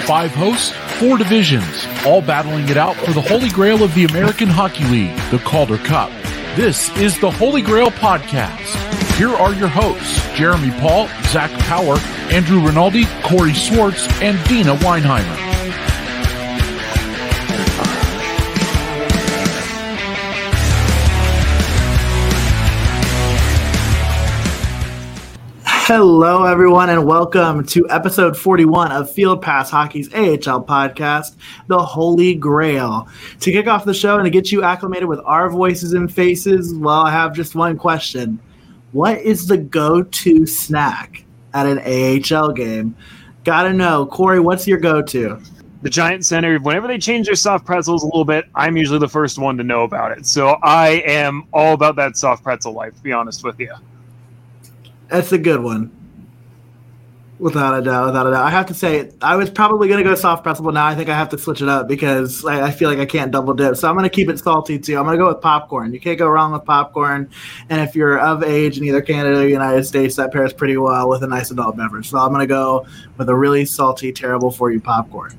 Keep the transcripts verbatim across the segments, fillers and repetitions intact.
Five hosts, four divisions, all battling it out for the holy grail of the American Hockey League, the Calder Cup. This is the Holy Grail Podcast. Here are your hosts, Jeremy Paul, Zach Power, Andrew Rinaldi, Corey Swartz, and Dina Weinheimer. Hello, everyone, and welcome to episode forty-one of Field Pass Hockey's A H L podcast, The Holy Grail. To kick off the show and to get you acclimated with our voices and faces, well, I have just one question. What is the go-to snack at an A H L game? Gotta know. Corey, what's your go-to? The Giant Center, whenever they change their soft pretzels a little bit, I'm usually the first one to know about it. So I am all about that soft pretzel life, to be honest with you. That's a good one. Without a doubt, without a doubt. I have to say, I was probably going to go soft pretzel, but now I think I have to switch it up because I, I feel like I can't double dip. So I'm going to keep it salty, too. I'm going to go with popcorn. You can't go wrong with popcorn. And if you're of age in either Canada or the United States, that pairs pretty well with a nice adult beverage. So I'm going to go with a really salty, terrible-for-you popcorn.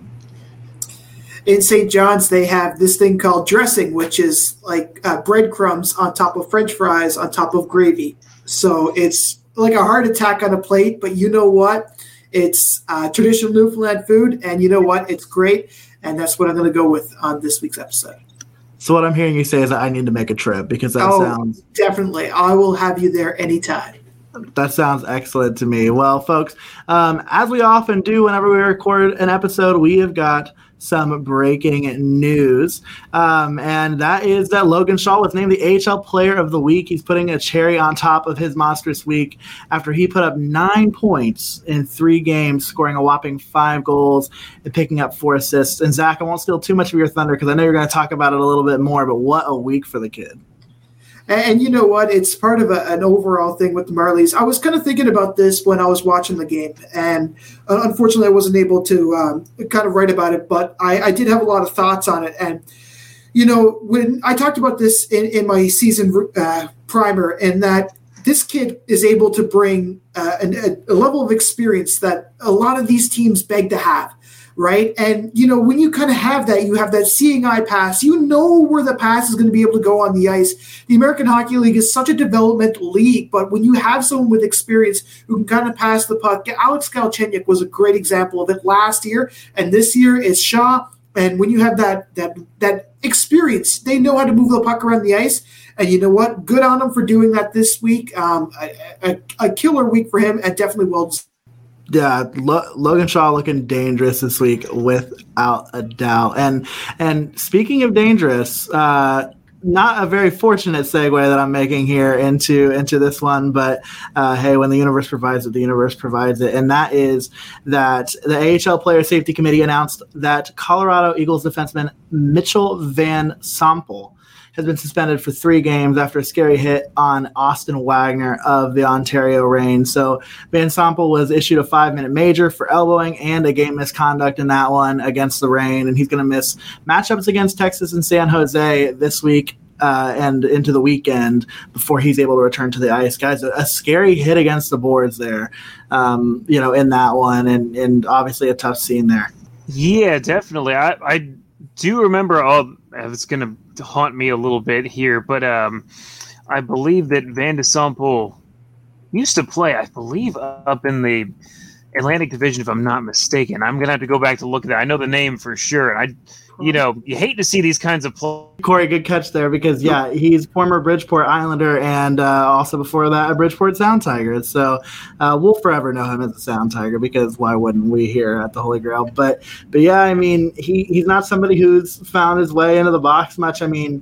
In Saint John's, they have this thing called dressing, which is like uh, breadcrumbs on top of French fries on top of gravy. So it's like a heart attack on a plate, but you know what? It's uh, traditional Newfoundland food, and you know what? It's great, and that's what I'm going to go with on this week's episode. So what I'm hearing you say is that I need to make a trip because that oh, sounds – definitely. I will have you there anytime. That sounds excellent to me. Well, folks, um, as we often do whenever we record an episode, we have got – some breaking news, um, and that is that Logan Shaw was named the A H L Player of the Week. He's putting a cherry on top of his monstrous week after he put up nine points in three games, scoring a whopping five goals and picking up four assists. And Zach, I won't steal too much of your thunder because I know you're going to talk about it a little bit more, but what a week for the kid. And, and you know what? It's part of a, an overall thing with the Marlies. I was kind of thinking about this when I was watching the game, and uh, unfortunately I wasn't able to um, kind of write about it, but I, I did have a lot of thoughts on it. And, you know, when I talked about this in, in my season uh, primer, and that this kid is able to bring uh, an, a, a level of experience that a lot of these teams beg to have. Right. And, you know, when you kind of have that, you have that seeing eye pass, you know where the pass is going to be able to go on the ice. The American Hockey League is such a developmental league, but when you have someone with experience who can kind of pass the puck, Alex Galchenyuk was a great example of it last year. And this year it's Shaw. And when you have that, that, that experience, they know how to move the puck around the ice. And you know what? Good on them for doing that this week. Um, a, a, a killer week for him, and definitely well deserved. Yeah, Lo- Logan Shaw looking dangerous this week without a doubt. And and speaking of dangerous, uh, not a very fortunate segue that I'm making here into into this one, but uh, hey, when the universe provides it, the universe provides it. And that is that the A H L Player Safety Committee announced that Colorado Eagles defenseman Mitchell Van Sompel has been suspended for three games after a scary hit on Austin Wagner of the Ontario Reign. So Van Sompel was issued a five-minute major for elbowing and a game misconduct in that one against the Reign, and he's going to miss matchups against Texas and San Jose this week uh, and into the weekend before he's able to return to the ice. Guys, a, a scary hit against the boards there, um, you know, in that one, and, and obviously a tough scene there. Yeah, definitely. I, I do remember all – it's going to haunt me a little bit here, but um, I believe that Van de Sompel used to play, I believe, up in the Atlantic Division, if I'm not mistaken. I'm going to have to go back to look at that. I know the name for sure. And I, you know, you hate to see these kinds of plays. Corey, good catch there because, yeah, he's former Bridgeport Islander and uh, also before that a Bridgeport Sound Tiger. So uh, we'll forever know him as a Sound Tiger because why wouldn't we here at the Holy Grail? But, but yeah, I mean, he, he's not somebody who's found his way into the box much. I mean,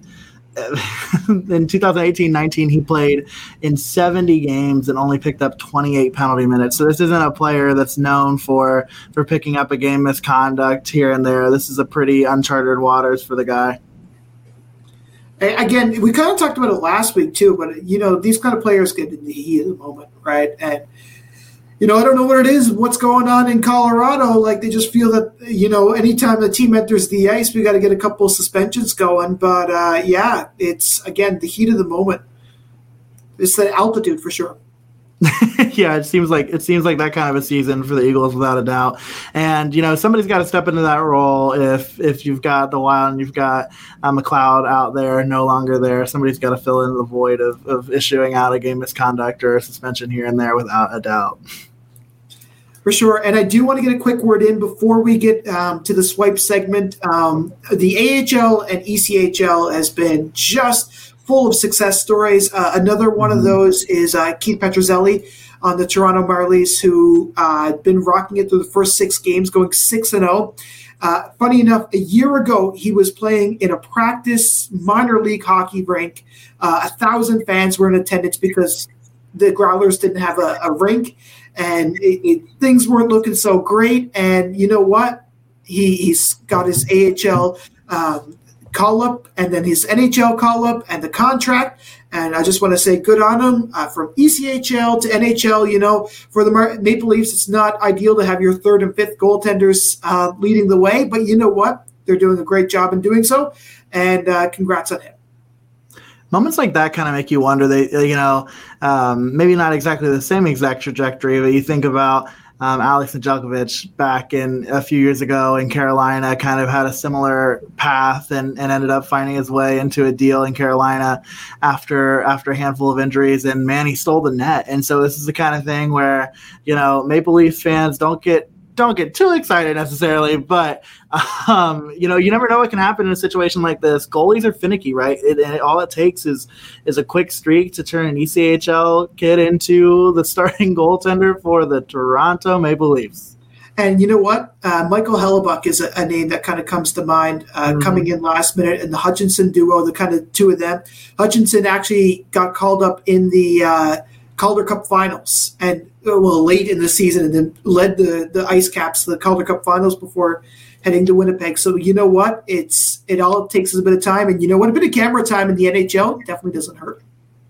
in two thousand eighteen nineteen, he played in seventy games and only picked up twenty-eight penalty minutes. So this isn't a player that's known for, for picking up a game misconduct here and there. This is a pretty uncharted waters for the guy. Again, we kind of talked about it last week too, but, you know, these kind of players get in the heat of the moment, right? And, you know, I don't know what it is, what's going on in Colorado. Like, they just feel that, you know, anytime the team enters the ice, we got to get a couple of suspensions going. But, uh, yeah, it's, again, the heat of the moment. It's the altitude for sure. Yeah, it seems like it seems like that kind of a season for the Eagles without a doubt. And you know, somebody's got to step into that role. If if you've got the Wild and you've got uh, McLeod out there, no longer there, somebody's got to fill in the void of, of issuing out a game misconduct or a suspension here and there without a doubt. For sure. And I do want to get a quick word in before we get um, to the swipe segment. Um, the A H L and E C H L has been just full of success stories. Uh, another one mm-hmm. of those is uh, Keith Petruzzelli on the Toronto Marlies, who uh, had been rocking it through the first six games, going six and oh. Uh, funny enough, a year ago, he was playing in a practice minor league hockey rink. Uh, a thousand fans were in attendance because the Growlers didn't have a, a rink. And it, it, things weren't looking so great. And you know what? He, he's got his A H L um, call-up and then his N H L call-up and the contract. And I just want to say good on him. Uh, from E C H L to N H L, you know, for the Mar- Maple Leafs, it's not ideal to have your third and fifth goaltenders uh, leading the way. But you know what? They're doing a great job in doing so. And uh, congrats on him. Moments like that kind of make you wonder. They, you know, um, maybe not exactly the same exact trajectory, but you think about um, Alex Nedeljkovic back in a few years ago in Carolina, kind of had a similar path and, and ended up finding his way into a deal in Carolina after after a handful of injuries. And man, he stole the net. And so this is the kind of thing where, you know, Maple Leafs fans don't get. don't get too excited necessarily, but um, you know, you never know what can happen in a situation like this. Goalies are finicky, right? It, and it, all it takes is is a quick streak to turn an E C H L kid into the starting goaltender for the Toronto Maple Leafs. And you know what? Uh, Michael Hellebuck is a, a name that kind of comes to mind uh, mm-hmm. coming in last minute, and the Hutchinson duo, the kind of two of them. Hutchinson actually got called up in the uh, Calder Cup Finals, and well, late in the season, and then led the the Ice Caps to the Calder Cup Finals before heading to Winnipeg. So you know what? It's it all takes is a bit of time, and you know what? A bit of camera time in the N H L definitely doesn't hurt.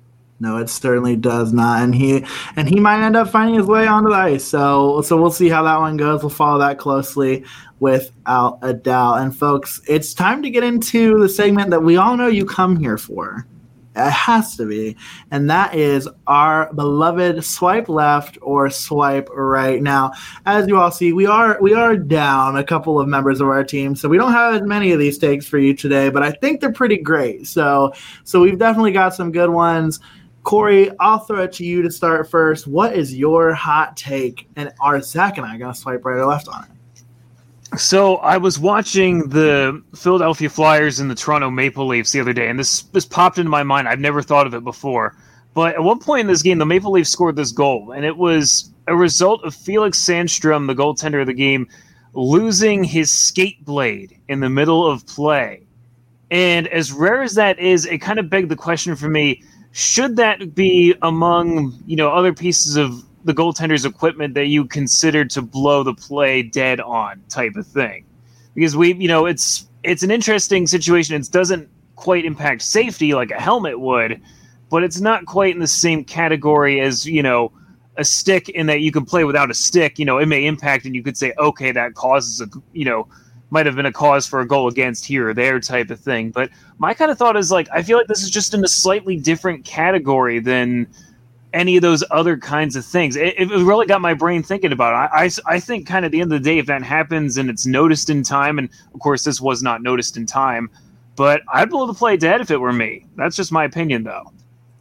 No, it certainly does not, and he and he might end up finding his way onto the ice. So so we'll see how that one goes. We'll follow that closely without a doubt. And folks, it's time to get into the segment that we all know you come here for. It has to be. And that is our beloved swipe left or swipe right. Now, as you all see, we are we are down a couple of members of our team, so we don't have as many of these takes for you today, but I think they're pretty great. So so we've definitely got some good ones. Corey, I'll throw it to you to start first. What is your hot take? And are Zach and I going to swipe right or left on it? So I was watching the Philadelphia Flyers and the Toronto Maple Leafs the other day, and this this popped into my mind. I've never thought of it before. But at one point in this game, the Maple Leafs scored this goal, and it was a result of Felix Sandstrom, the goaltender of the game, losing his skate blade in the middle of play. And as rare as that is, it kind of begged the question for me, should that be among, you know, other pieces of the goaltender's equipment that you consider to blow the play dead on type of thing? Because we, you know, it's it's an interesting situation. It doesn't quite impact safety like a helmet would, but it's not quite in the same category as, you know, a stick, in that you can play without a stick. You know, it may impact and you could say, okay, that causes a, you know, might have been a cause for a goal against here or there type of thing. But my kind of thought is, like, I feel like this is just in a slightly different category than any of those other kinds of things. It, it really got my brain thinking about it. I, I, I think kind of at the end of the day, if that happens and it's noticed in time, and of course this was not noticed in time, but I'd blow the play dead if it were me. That's just my opinion, though.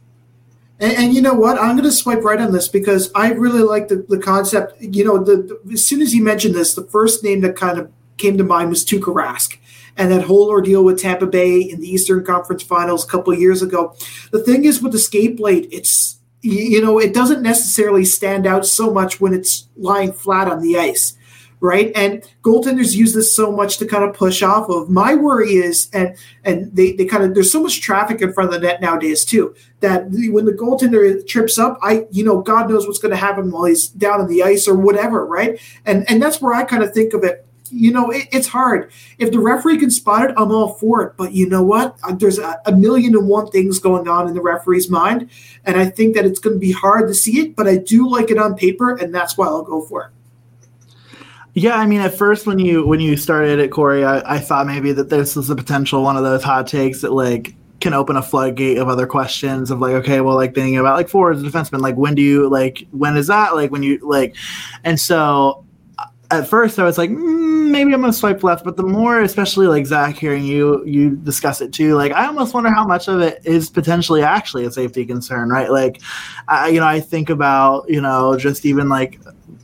And, and you know what? I'm going to swipe right on this because I really like the, the concept. You know, the, the as soon as you mentioned this, the first name that kind of came to mind was Tuukka Rask. And that whole ordeal with Tampa Bay in the Eastern Conference Finals a couple of years ago. The thing is with the skate blade, it's, you know, it doesn't necessarily stand out so much when it's lying flat on the ice, right? And goaltenders use this so much to kind of push off of. My worry is, and and they, they kind of, there's so much traffic in front of the net nowadays too, that when the goaltender trips up, I, you know, God knows what's going to happen while he's down on the ice or whatever, right? And and that's where I kind of think of it. You know, it, it's hard. If the referee can spot it, I'm all for it. But you know what? There's a, a million and one things going on in the referee's mind. And I think that it's going to be hard to see it. But I do like it on paper, and that's why I'll go for it. Yeah, I mean, at first when you when you started it, Corey, I, I thought maybe that this was a potential one of those hot takes that, like, can open a floodgate of other questions of like, okay, well, like thinking about like forwards and defensemen, like when do you like when is that like when you like, and so at first I was like mm, maybe I'm gonna swipe left, but the more, especially like Zach, hearing you you discuss it too, like I almost wonder how much of it is potentially actually a safety concern, right? Like, I you know I think about you know just even like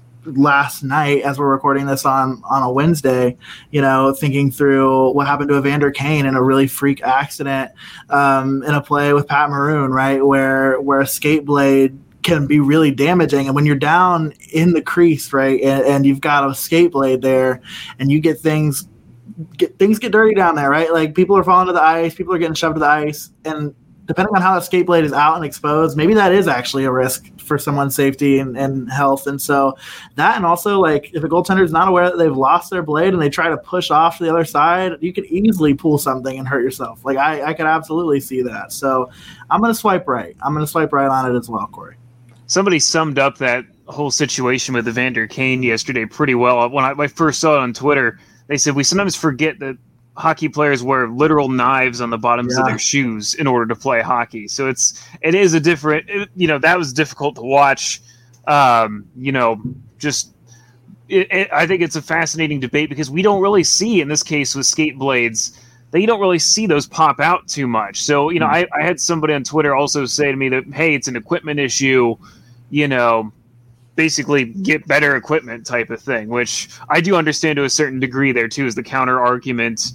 last night as we're recording this on on a Wednesday, you know, thinking through what happened to Evander Kane in a really freak accident um, in a play with Pat Maroon, right, where where a skate blade can be really damaging, and when you're down in the crease, right, and, and you've got a skate blade there, and you get things get things get dirty down there, right? Like people are falling to the ice, people are getting shoved to the ice, and depending on how that skate blade is out and exposed, maybe that is actually a risk for someone's safety and, and health. And so that, and also like if a goaltender is not aware that they've lost their blade and they try to push off to the other side, you could easily pull something and hurt yourself. Like I, I could absolutely see that. So I'm going to swipe right. I'm going to swipe right on it as well, Corey. Somebody summed up that whole situation with Evander Kane yesterday pretty well. When I, when I first saw it on Twitter, they said we sometimes forget that hockey players wear literal knives on the bottoms yeah. of their shoes in order to play hockey. So it's, it is a different, it, you know, that was difficult to watch. Um, you know, just, it, it, I think it's a fascinating debate because we don't really see, in this case with skate blades, that you don't really see those pop out too much. So, you know, mm-hmm. I, I had somebody on Twitter also say to me that, hey, it's an equipment issue, you know, basically get better equipment type of thing, which I do understand to a certain degree there too, is the counter argument,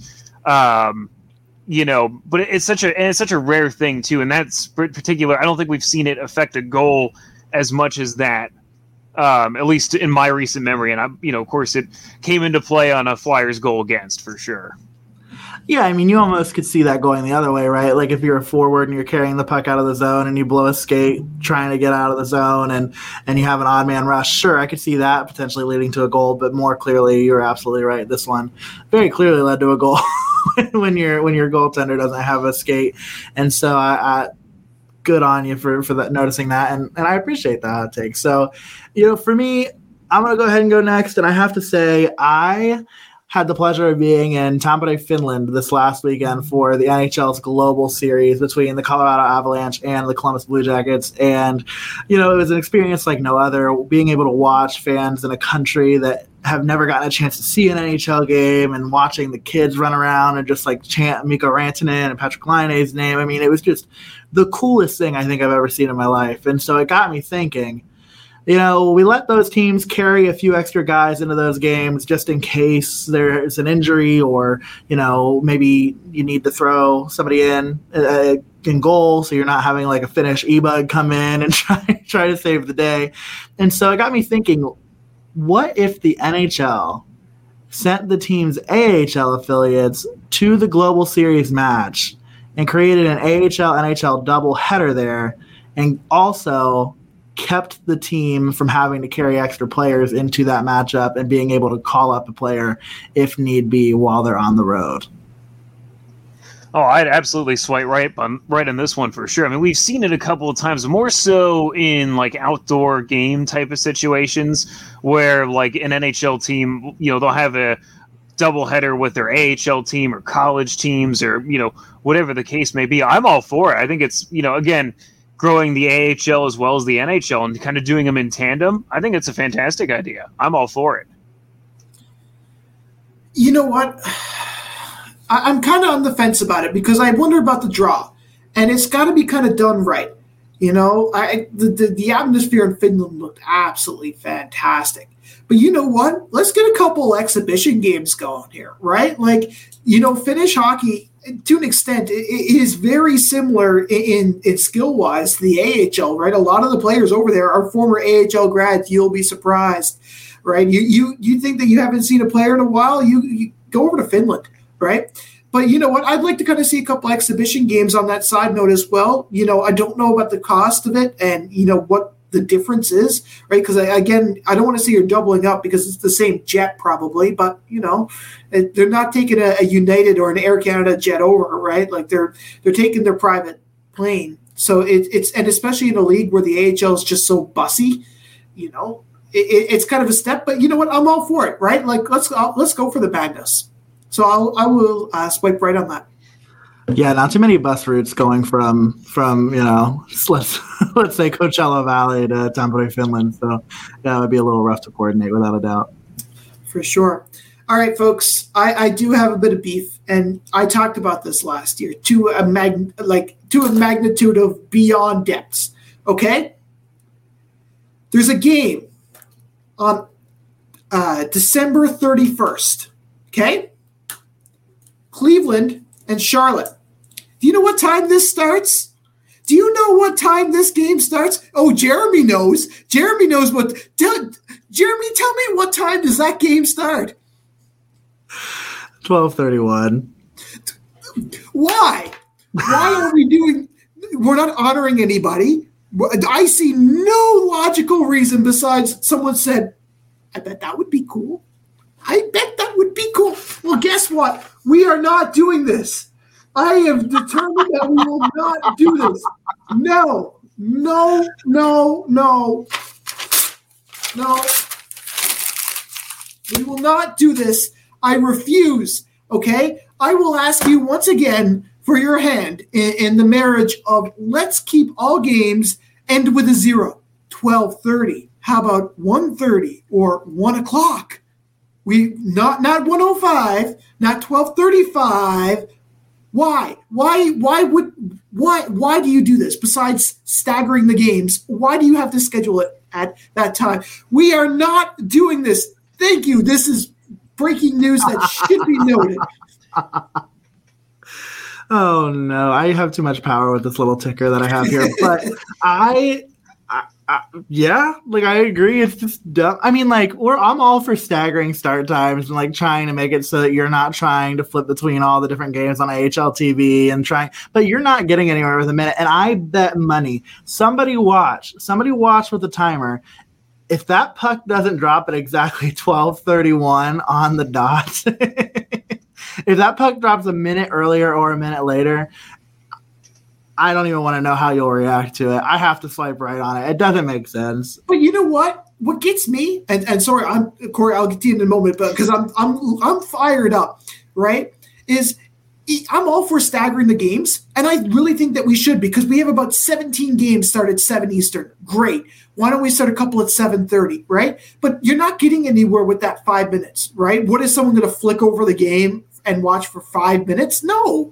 um, you know, but it's such a, and it's such a rare thing too. And that's particular. I don't think we've seen it affect a goal as much as that, um, at least in my recent memory. And I, you know, of course it came into play on a Flyers goal against for sure. Yeah, I mean, you almost could see that going the other way, right? Like if you're a forward and you're carrying the puck out of the zone and you blow a skate trying to get out of the zone and, and you have an odd man rush, sure, I could see that potentially leading to a goal, but more clearly, you're absolutely right. This one very clearly led to a goal when your when your goaltender doesn't have a skate. And so I, I good on you for, for that, noticing that, and, and I appreciate that hot take. So, you know, for me, I'm going to go ahead and go next, and I have to say I – had the pleasure of being in Tampere, Finland this last weekend for the N H L's global series between the Colorado Avalanche and the Columbus Blue Jackets. And, you know, it was an experience like no other, being able to watch fans in a country that have never gotten a chance to see an N H L game and watching the kids run around and just like chant Mikko Rantanen and Patrick Laine's name. I mean, it was just the coolest thing I think I've ever seen in my life. And so it got me thinking, you know, we let those teams carry a few extra guys into those games just in case there's an injury or, you know, maybe you need to throw somebody in uh, in goal so you're not having like a Finnish E-bug come in and try, try to save the day. And so it got me thinking, what if the N H L sent the team's A H L affiliates to the Global Series match and created an A H L N H L doubleheader there, and also kept the team from having to carry extra players into that matchup and being able to call up a player if need be while they're on the road? Oh, I'd absolutely swipe right on right on this one for sure. I mean, we've seen it a couple of times, more so in like outdoor game type of situations where like an N H L team, you know, they'll have a doubleheader with their A H L team or college teams or, you know, whatever the case may be. I'm all for it. I think it's, you know, again, growing the A H L as well as the N H L and kind of doing them in tandem, I think it's a fantastic idea. I'm all for it. You know what? I, I'm kind of on the fence about it because I wonder about the draw, and it's got to be kind of done right. You know, I the, the, the atmosphere in Finland looked absolutely fantastic. But you know what? Let's get a couple exhibition games going here, right? Like, you know, Finnish hockey, to an extent, it is very similar in, in skill-wise to the A H L, right? A lot of the players over there are former A H L grads. You'll be surprised, right? You you you think that you haven't seen a player in a while, you, you go over to Finland, right? But you know what? I'd like to kind of see a couple exhibition games on that side note as well. You know, I don't know about the cost of it and, you know, what the difference is, right? Because, again, I don't want to see you're doubling up because it's the same jet probably, but, you know, they're not taking a, a United or an Air Canada jet over, right? Like they're they're taking their private plane. So it, it's – and especially in a league where the A H L is just so bussy, you know, it, it's kind of a step. But you know what? I'm all for it, right? Like let's I'll, let's go for the madness. So I'll, I will uh, swipe right on that. Yeah, not too many bus routes going from from you know let's let's say Coachella Valley to Tampere, Finland. So yeah, it would be a little rough to coordinate without a doubt. For sure. All right, folks. I, I do have a bit of beef, and I talked about this last year to a mag like to a magnitude of beyond depths. Okay, there's a game on uh, December thirty-first. Okay, Cleveland and Charlotte. Do you know what time this starts? Do you know what time this game starts? Oh, Jeremy knows. Jeremy knows what. Tell, Jeremy, tell me what time does that game start? twelve thirty-one. Why? Why are we doing? We're not honoring anybody. I see no logical reason besides someone said, "I bet that would be cool. I bet that would be cool." Well, guess what? We are not doing this. I have determined that we will not do this. No, no, no, no, no. We will not do this. I refuse, okay? I will ask you once again for your hand in, in the marriage of let's keep all games end with a zero. twelve thirty. How about one thirty or one o'clock? We not not one oh five, not twelve thirty-five. Why? Why? Why would? Why? Why do you do this? Besides staggering the games, why do you have to schedule it at that time? We are not doing this. Thank you. This is breaking news that should be noted. Oh no, I have too much power with this little ticker that I have here. But I, I, I, yeah, like I agree. It's just dumb. I mean, like we're I'm all for staggering start times and like trying to make it so that you're not trying to flip between all the different games on A H L T V and trying, but you're not getting anywhere with a minute. And I bet money somebody watch, somebody watch with the timer. If that puck doesn't drop at exactly twelve thirty-one on the dot, if that puck drops a minute earlier or a minute later, I don't even want to know how you'll react to it. I have to swipe right on it. It doesn't make sense. But you know what? What gets me, and, and sorry, I'm Corey, I'll get to you in a moment, but because I'm I'm I'm fired up, right? Is I'm all for staggering the games, and I really think that we should because we have about seventeen games start at seven Eastern. Great. Why don't we start a couple at seven thirty, right? But you're not getting anywhere with that five minutes, right? What is someone going to flick over the game and watch for five minutes? No.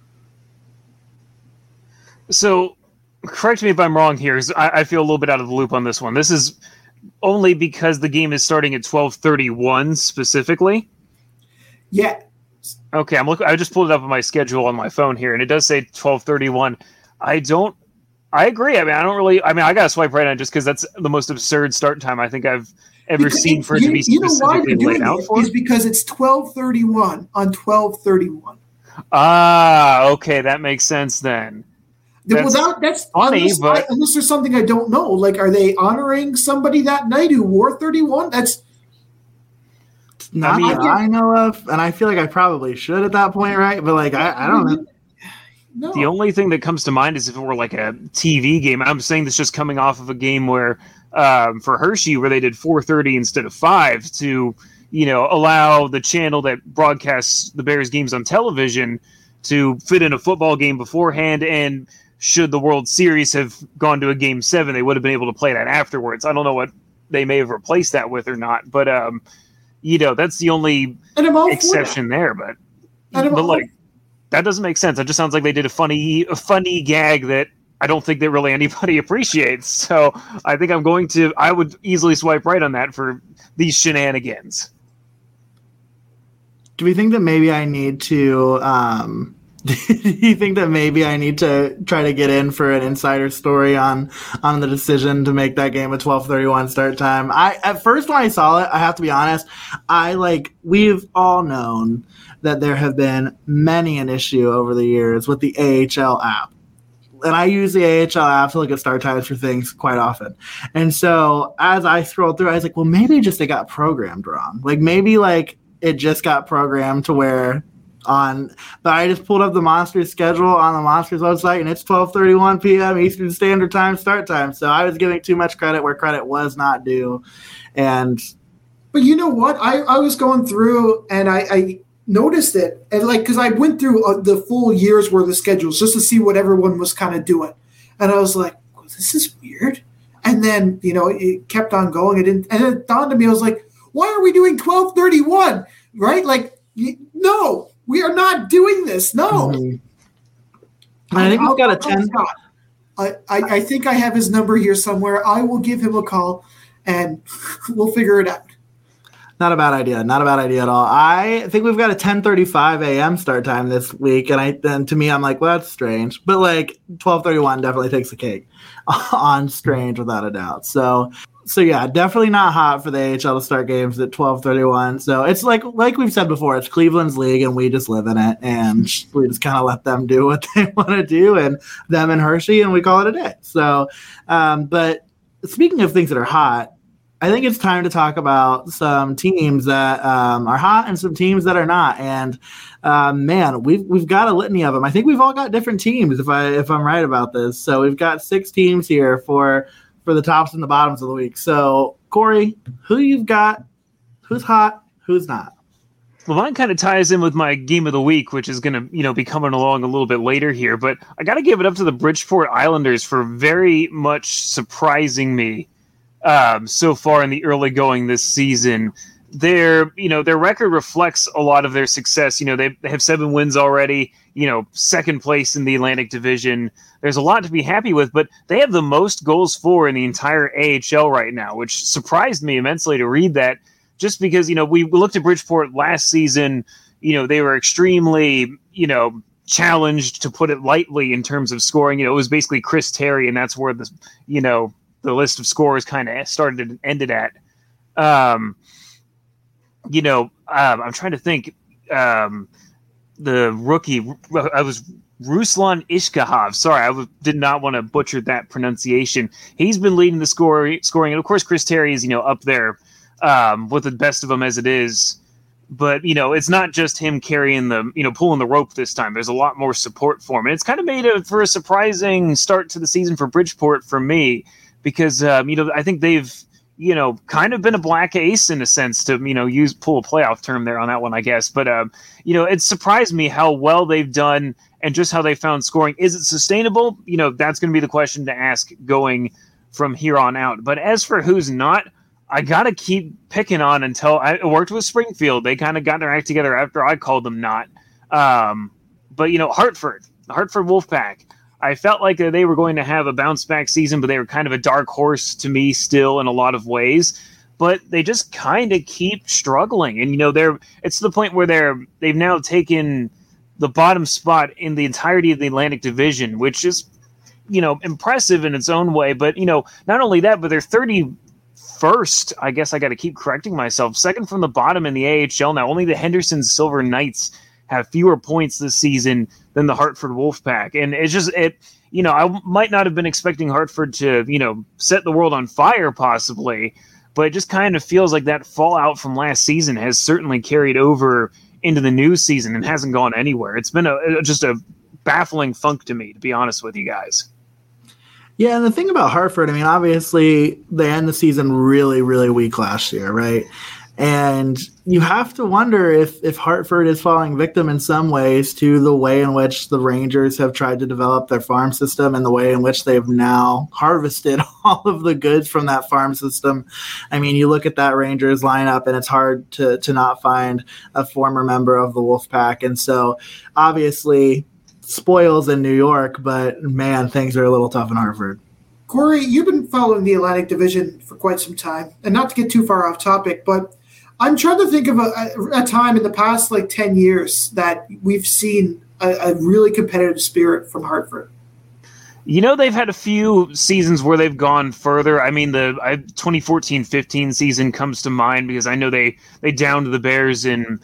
So, correct me if I'm wrong here. I, I feel a little bit out of the loop on this one. This is only because the game is starting at twelve thirty-one specifically? Yeah. Okay, I'm looking. I just pulled it up on my schedule on my phone here, and it does say twelve thirty-one. I don't. I agree. I mean, I don't really. I mean, I got to swipe right on just because that's the most absurd start time I think I've ever because seen for it you, to be you know why specifically you're laid doing out it for. is because it's twelve thirty-one on twelve thirty-one. Ah, okay, that makes sense then. That's, well, that, that's funny, unless, but I, unless there's something I don't know. Like, are they honoring somebody that night who wore thirty-one? That's not I, mean, I, I know of, and I feel like I probably should at that point, right? But like, I, I don't know. No. The only thing that comes to mind is if it were like a T V game. I'm saying this just coming off of a game where, um, for Hershey, where they did four thirty instead of five to, you know, allow the channel that broadcasts the Bears games on television to fit in a football game beforehand. And should the World Series have gone to a game seven, they would have been able to play that afterwards. I don't know what they may have replaced that with or not, but, um, you know, that's the only exception there. But, but like, that doesn't make sense. It just sounds like they did a funny, a funny gag that I don't think that really anybody appreciates. So I think I'm going to, I would easily swipe right on that for these shenanigans. Do we think that maybe I need to, um, do you think that maybe I need to try to get in for an insider story on, on the decision to make that game a twelve thirty-one start time? I, at first when I saw it, I have to be honest, I like, we've all known that there have been many an issue over the years with the A H L app. And I use the A H L app to look at start times for things quite often. And so as I scrolled through, I was like, well, maybe just it got programmed wrong. Like maybe like it just got programmed to where on, but I just pulled up the Monsters schedule on the Monsters website and it's twelve thirty-one p.m. Eastern Standard Time start time. So I was giving too much credit where credit was not due. And but you know what? I, I was going through and I, I noticed it, and like because I went through uh, the full year's worth of schedules just to see what everyone was kind of doing, and I was like, well, "This is weird." And then you know it kept on going. It didn't, and it dawned on me. I was like, "Why are we doing twelve thirty-one?" Right? Like, no, we are not doing this. No. Mm-hmm. I think he's got a ten. I, I, I think I have his number here somewhere. I will give him a call, and we'll figure it out. Not a bad idea. Not a bad idea at all. I think we've got a ten thirty-five a.m. start time this week, and I then to me, I'm like, well, that's strange. But like twelve thirty-one definitely takes the cake on strange without a doubt. So, so yeah, definitely not hot for the A H L to start games at twelve thirty-one. So it's like like we've said before, it's Cleveland's league, and we just live in it, and we just kind of let them do what they want to do, and them and Hershey, and we call it a day. So, um, but speaking of things that are hot, I think it's time to talk about some teams that um, are hot and some teams that are not. And um, man, we've we've got a litany of them. I think we've all got different teams, if I if I'm right about this. So we've got six teams here for for the tops and the bottoms of the week. So Corey, who you've got? Who's hot? Who's not? Well, mine kind of ties in with my game of the week, which is going to, you know, be coming along a little bit later here. But I got to give it up to the Bridgeport Islanders for very much surprising me um, so far in the early going this season. Their, you know, their record reflects a lot of their success. You know, they, they have seven wins already. You know, second place in the Atlantic Division. There's a lot to be happy with, but they have the most goals for in the entire A H L right now, which surprised me immensely to read that. Just because, you know, we looked at Bridgeport last season, you know, they were extremely, you know, challenged, to put it lightly, in terms of scoring. You know, it was basically Chris Terry, and that's where the, you know, the list of scorers kind of started and ended at. Um, you know, um, I'm trying to think. Um, the rookie, I was Ruslan Ishkahov. Sorry, I w- did not want to butcher that pronunciation. He's been leading the score, scoring, and of course, Chris Terry is, you know, up there. Um, with the best of them as it is. But, you know, it's not just him carrying the, you know, pulling the rope this time. There's a lot more support for him. And it's kind of made a, for a surprising start to the season for Bridgeport for me, because, um, you know, I think they've, you know, kind of been a black ace in a sense, to, you know, use pull a playoff term there on that one, I guess. But, um, you know, it surprised me how well they've done and just how they found scoring. Is it sustainable? You know, that's going to be the question to ask going from here on out. But as for who's not, I got to keep picking on until I worked with Springfield. They kind of got their act together after I called them not. Um, but, you know, Hartford, the Hartford Wolfpack, I felt like they were going to have a bounce back season, but they were kind of a dark horse to me still in a lot of ways. But they just kind of keep struggling. And, you know, they're it's to the point where they're they've now taken the bottom spot in the entirety of the Atlantic Division, which is, you know, impressive in its own way. But, you know, not only that, but they're thirty first, I guess I got to keep correcting myself. Second from the bottom in the A H L now. Only the Henderson Silver Knights have fewer points this season than the Hartford Wolfpack. And it's just, it, you know, I might not have been expecting Hartford to, you know, set the world on fire possibly, but it just kind of feels like that fallout from last season has certainly carried over into the new season and hasn't gone anywhere. It's been a, just a baffling funk to me, to be honest with you guys. Yeah, and the thing about Hartford, I mean, obviously they end the season really, really weak last year, right? And you have to wonder if, if Hartford is falling victim in some ways to the way in which the Rangers have tried to develop their farm system and the way in which they've now harvested all of the goods from that farm system. I mean, you look at that Rangers lineup and it's hard to, to not find a former member of the Wolfpack. And so obviously spoils in New York, but man, things are a little tough in Hartford. Corey, you've been following the Atlantic Division for quite some time, and not to get too far off topic, but I'm trying to think of a, a time in the past like ten years that we've seen a, a really competitive spirit from Hartford. You know, they've had a few seasons where they've gone further. I mean, the twenty fourteen fifteen season comes to mind because I know they, they downed the Bears in,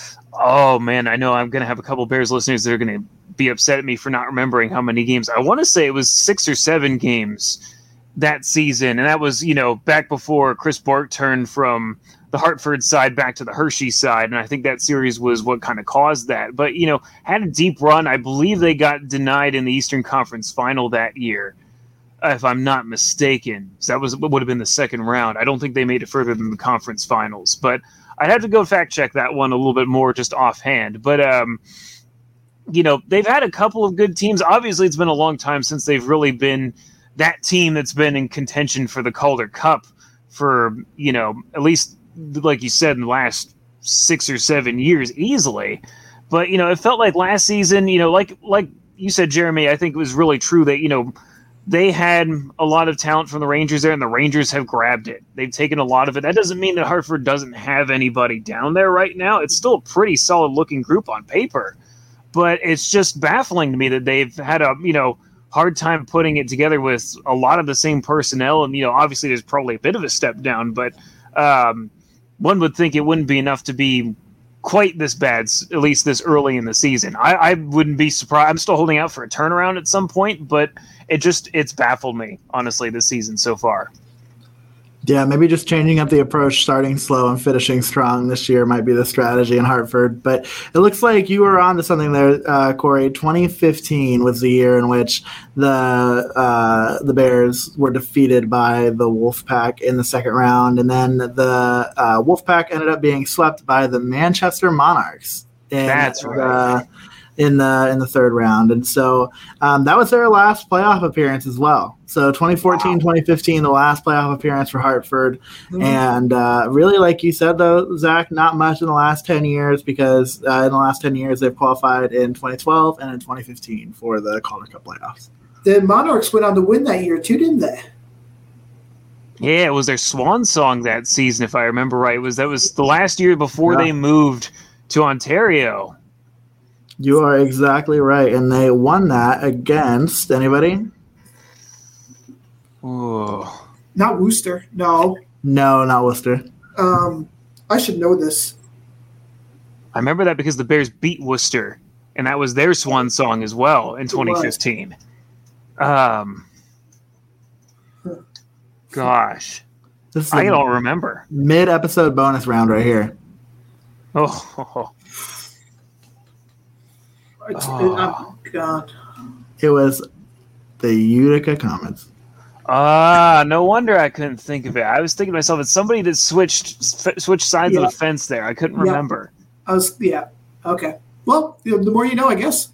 oh man, I know I'm going to have a couple Bears listeners that are going to be upset at me for not remembering how many games. I want to say it was six or seven games that season. And that was, you know, back before Chris Bork turned from the Hartford side back to the Hershey side. And I think that series was what kind of caused that. But, you know, had a deep run. I believe they got denied in the Eastern Conference Final that year, if I'm not mistaken. So that was what would have been the second round. I don't think they made it further than the conference finals. But I'd have to go fact check that one a little bit more just offhand. But, um, you know, they've had a couple of good teams. Obviously, it's been a long time since they've really been that team that's been in contention for the Calder Cup for, you know, at least, like you said, in the last six or seven years easily. But, you know, it felt like last season, you know, like like you said, Jeremy, I think it was really true that, you know, they had a lot of talent from the Rangers there, and the Rangers have grabbed it. They've taken a lot of it. That doesn't mean that Hartford doesn't have anybody down there right now. It's still a pretty solid-looking group on paper. But it's just baffling to me that they've had a, you know, hard time putting it together with a lot of the same personnel. And, you know, obviously there's probably a bit of a step down, but um, one would think it wouldn't be enough to be quite this bad, at least this early in the season. I, I wouldn't be surprised. I'm still holding out for a turnaround at some point, but it just, it's baffled me, honestly, this season so far. Yeah, maybe just changing up the approach, starting slow and finishing strong this year might be the strategy in Hartford. But it looks like you were on to something there, uh, Corey. twenty fifteen was the year in which the uh, the Bears were defeated by the Wolfpack in the second round. And then the uh, Wolfpack ended up being swept by the Manchester Monarchs. In, That's right. Uh, in the in the third round. And so um, that was their last playoff appearance as well. So twenty fourteen, wow. twenty fifteen, the last playoff appearance for Hartford. Mm-hmm. And uh, really, like you said, though, Zach, not much in the last ten years because uh, in the last ten years they've qualified in twenty twelve and in twenty fifteen for the Calder Cup playoffs. The Monarchs went on to win that year too, didn't they? Yeah, it was their swan song that season, if I remember right. It was That was the last year before yeah. they moved to Ontario. You are exactly right, and they won that against anybody? Ooh. Not Worcester, no. No, not Worcester. Um, I should know this. I remember that because the Bears beat Worcester, and that was their swan song as well in twenty fifteen. Um, gosh, this is I don't remember. Mid-episode bonus round right here. Oh. It's, oh. oh, God. It was the Utica Comets. Ah, no wonder I couldn't think of it. I was thinking to myself, it's somebody that switched f- switched sides yeah. of the fence there. I couldn't yeah. remember. I was, yeah. Okay. Well, the more you know, I guess.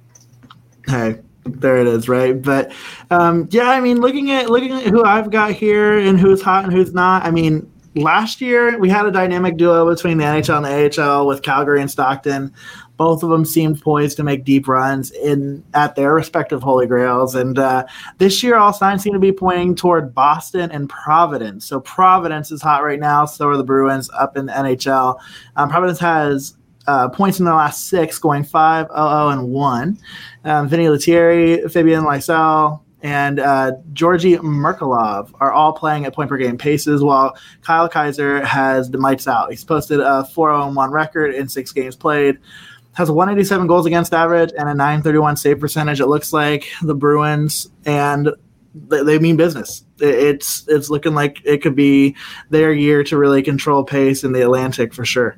Hey, there it is, right? But, um, yeah, I mean, looking at looking at who I've got here and who's hot and who's not, I mean, last year we had a dynamic duo between the N H L and the A H L with Calgary and Stockton. Both of them seemed poised to make deep runs in at their respective Holy Grails. And uh, this year, all signs seem to be pointing toward Boston and Providence. So Providence is hot right now. So are the Bruins up in the N H L. Um, Providence has uh, points in their last six, going five, oh, oh, and one. Um, Vinny Lettieri, Fabian Lysell, and uh, Georgi Merkulov are all playing at point-per-game paces, while Kyle Kaiser has been lights out. He's posted a four oh one record in six games played. Has a one eighty-seven goals against average and a nine thirty-one save percentage. It looks like the Bruins, and they, they mean business. It, it's it's looking like it could be their year to really control pace in the Atlantic for sure.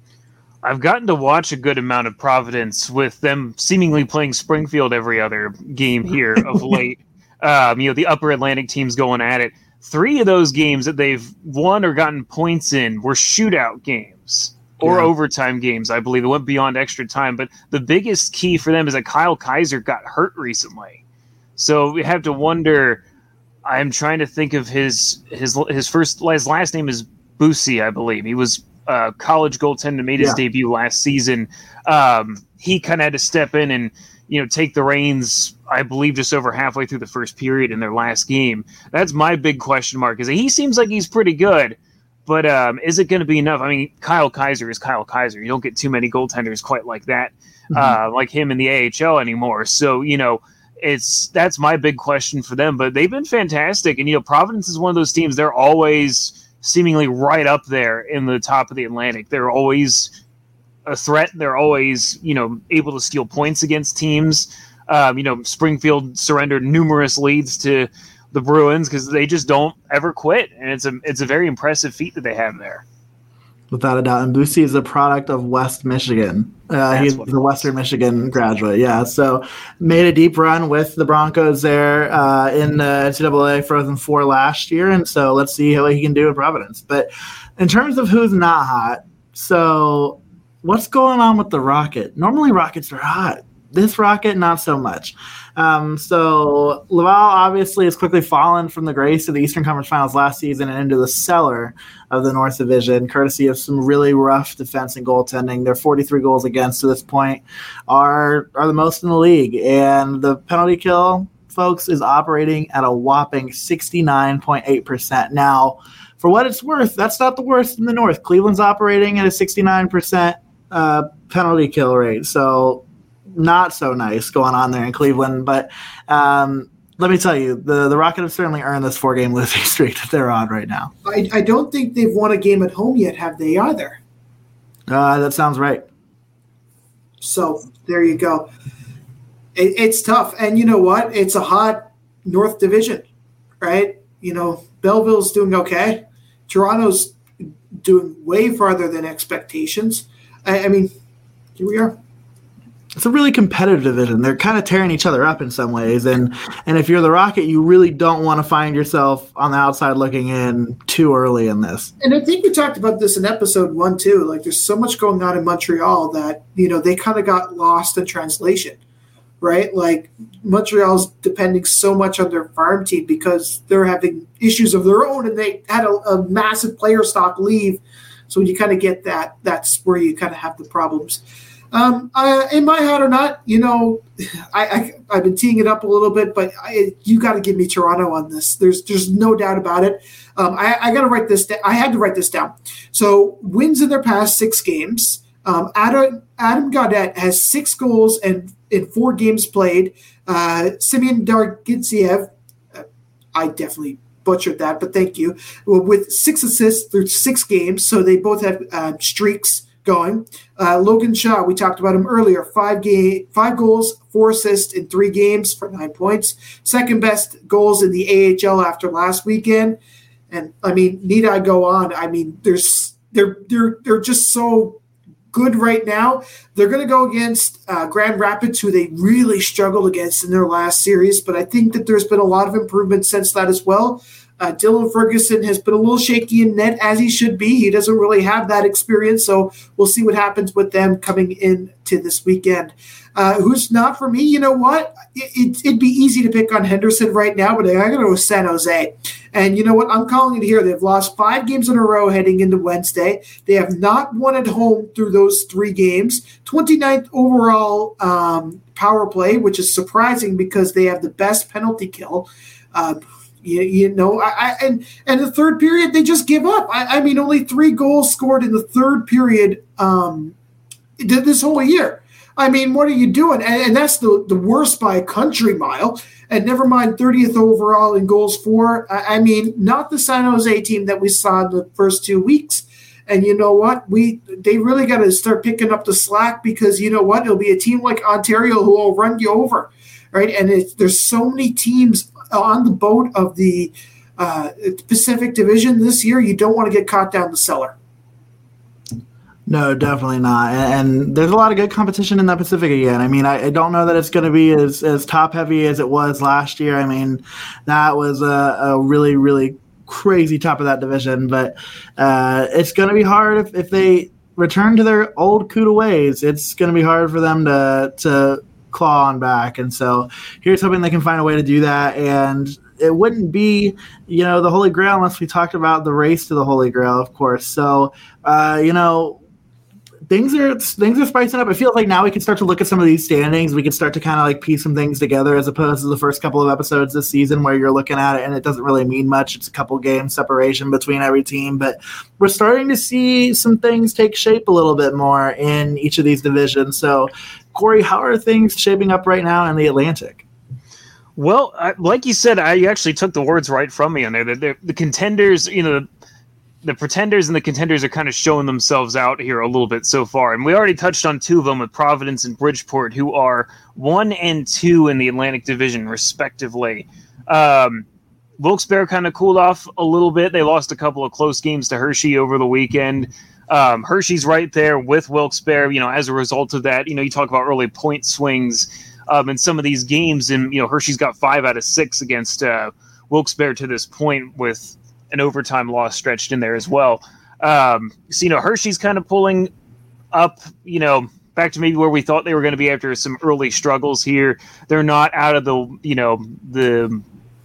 I've gotten to watch a good amount of Providence with them seemingly playing Springfield every other game here of late. Um, you know, the upper Atlantic teams going at it. Three of those games that they've won or gotten points in were shootout games. Or yeah. overtime games, I believe. It went beyond extra time. But the biggest key for them is that Kyle Kaiser got hurt recently. So we have to wonder. I'm trying to think of his his his first his last name is Bussi, I believe. He was a college goaltender, made his yeah. debut last season. Um, he kind of had to step in and you know take the reins, I believe, just over halfway through the first period in their last game. That's my big question mark. Is that he seems like he's pretty good. But um, is it going to be enough? I mean, Kyle Kaiser is Kyle Kaiser. You don't get too many goaltenders quite like that, mm-hmm. uh, like him in the A H L anymore. So, you know, it's that's my big question for them. But they've been fantastic. And, you know, Providence is one of those teams. They're always seemingly right up there in the top of the Atlantic. They're always a threat. They're always, you know, able to steal points against teams. Um, you know, Springfield surrendered numerous leads to the Bruins because they just don't ever quit, and it's a it's a very impressive feat that they have there. Without a doubt, and Bussi is a product of West Michigan. Uh, he's the Western Michigan graduate, yeah. So made a deep run with the Broncos there uh, in the N C double A Frozen Four last year, and so let's see how he can do in Providence. But in terms of who's not hot, So what's going on with the Rocket? Normally Rockets are hot. This Rocket, not so much. Um, so Laval obviously has quickly fallen from the grace of the Eastern Conference Finals last season and into the cellar of the North Division, courtesy of some really rough defense and goaltending. Their forty-three goals against to this point are are the most in the league, and the penalty kill, folks, is operating at a whopping sixty-nine point eight percent. Now, for what it's worth, that's not the worst in the North. Cleveland's operating at a sixty-nine percent uh, penalty kill rate, so not so nice going on there in Cleveland. But um, let me tell you, the, the Rocket have certainly earned this four-game losing streak that they're on right now. I, I don't think they've won a game at home yet, have they either? Uh, that sounds right. So there you go. It, it's tough. And you know what? It's a hot North Division, right? You know, Belleville's doing okay. Toronto's doing way farther than expectations. I, I mean, here we are. It's a really competitive division. They're kind of tearing each other up in some ways. And and if you're the Rocket, you really don't want to find yourself on the outside looking in too early in this. And I think we talked about this in episode one, too. Like, there's so much going on in Montreal that, you know, they kind of got lost in translation, right? Like, Montreal's depending so much on their farm team because they're having issues of their own, and they had a, a massive player stock leave. So when you kind of get that, that's where you kind of have the problems. Um, uh, in my heart or not, you know, I, I, I've been teeing it up a little bit, but I, you got to give me Toronto on this. There's there's no doubt about it. Um, I, I got to write this down. I had to write this down. So wins in their past six games. Um, Adam, Adam Gaudette has six goals and in four games played. Uh, Simeon Dargitsiev, uh, I definitely butchered that, but thank you, with six assists through six games. So they both have uh, streaks going. Uh, Logan Shaw, we talked about him earlier, five game, five goals, four assists in three games for nine points. Second best goals in the A H L after last weekend. And I mean, need I go on? I mean, there's they're they're they're just so good right now. They're going to go against uh, Grand Rapids, who they really struggled against in their last series, but I think that there's been a lot of improvement since that as well. Uh, Dylan Ferguson has been a little shaky in net, as he should be. He doesn't really have that experience, so we'll see what happens with them coming into this weekend. Uh, who's not for me? You know what? It, it, it'd be easy to pick on Henderson right now, but I got to go with San Jose. And you know what? I'm calling it here. They've lost five games in a row heading into Wednesday. They have not won at home through those three games. twenty-ninth overall um, power play, which is surprising because they have the best penalty kill. Uh, You, you know, I, I and and the third period they just give up. I, I mean, only three goals scored in the third period um, this whole year. I mean, what are you doing? And, and that's the, the worst by a country mile. And never mind thirtieth overall in goals for. I, I mean, not the San Jose team that we saw in the first two weeks. And you know what? We they really got to start picking up the slack because you know what? It'll be a team like Ontario who will run you over, right? And it, there's so many teams on the boat of the uh, Pacific Division this year. You don't want to get caught down the cellar. No, definitely not. And, and there's a lot of good competition in that Pacific again. I mean, I, I don't know that it's going to be as, as top heavy as it was last year. I mean, that was a, a really, really crazy top of that division, but uh, it's going to be hard if, if they return to their old Cuda ways. It's going to be hard for them to, to claw on back. And so here's hoping they can find a way to do that. And it wouldn't be, you know, the Holy Grail unless we talked about the race to the Holy Grail, of course. So, uh, you know, Things are things are spicing up. It feels like now we can start to look at some of these standings. We can start to kind of like piece some things together as opposed to the first couple of episodes this season where you're looking at it and it doesn't really mean much. It's a couple game separation between every team. But we're starting to see some things take shape a little bit more in each of these divisions. So, Corey, how are things shaping up right now in the Atlantic? Well, I, like you said, I actually took the words right from me on there. The, the contenders, you know, the pretenders and the contenders are kind of showing themselves out here a little bit so far. And we already touched on two of them with Providence and Bridgeport, who are one and two in the Atlantic Division, respectively. Um, Wilkes-Barre kind of cooled off a little bit. They lost a couple of close games to Hershey over the weekend. Um, Hershey's right there with Wilkes-Barre. You know, as a result of that, you know, you talk about early point swings um, in some of these games. And, you know, Hershey's got five out of six against uh, Wilkes-Barre to this point with an overtime loss stretched in there as well. Um, so, you know, Hershey's kind of pulling up, you know, back to maybe where we thought they were going to be after some early struggles here. They're not out of the, you know, the,